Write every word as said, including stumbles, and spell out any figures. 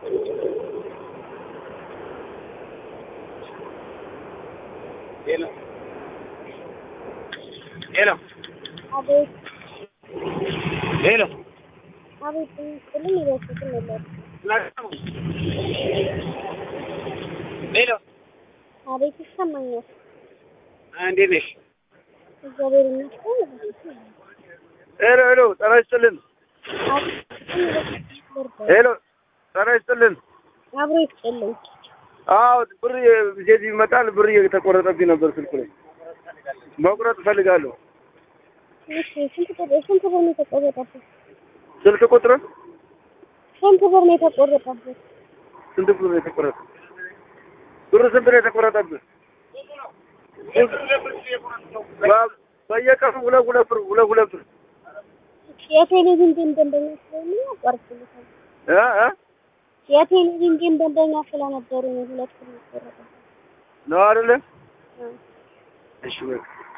Hello. Hello. Abi. Hello. Abi bunu mu yapıyorsun? Hello. Abi ይሰማኛል እንዴት ነሽ? እግዚአብሔር ይመስገን። ሄሎ ሄሎ ጤና ይስጥልን። ሄሎ ጤና ይስጥልን። አብሮ ይስጥልኝ። አዎ ብር ጄጂ ይመጣል። ብር እየተቆረጠብኝ ነበር ስልኩ ላይ መቁረጥ እፈልጋለሁ። እሺ ስንት ቁጥር ስንት ብር ነው የተቆረጠበት? ስልክ ቁጥር ስንት ብር ነው የተቆረጠበት? ስንት ብር ነው የተቆረጠው? ብር ስንት ነው የተቆረጠብህ? በየቀኑ ሁለት ሁለት ብር ሁለት ሁለት ብር የቴሌቪዥን ደንበኛ ስለሆነ ያቋርጥልታል። እ እ የቴሌቪዥን ደንበኛ ስለነበሩ ነው ሁለት ብር የተቆረጠበት ነው አይደለ? እ እሺ በቃ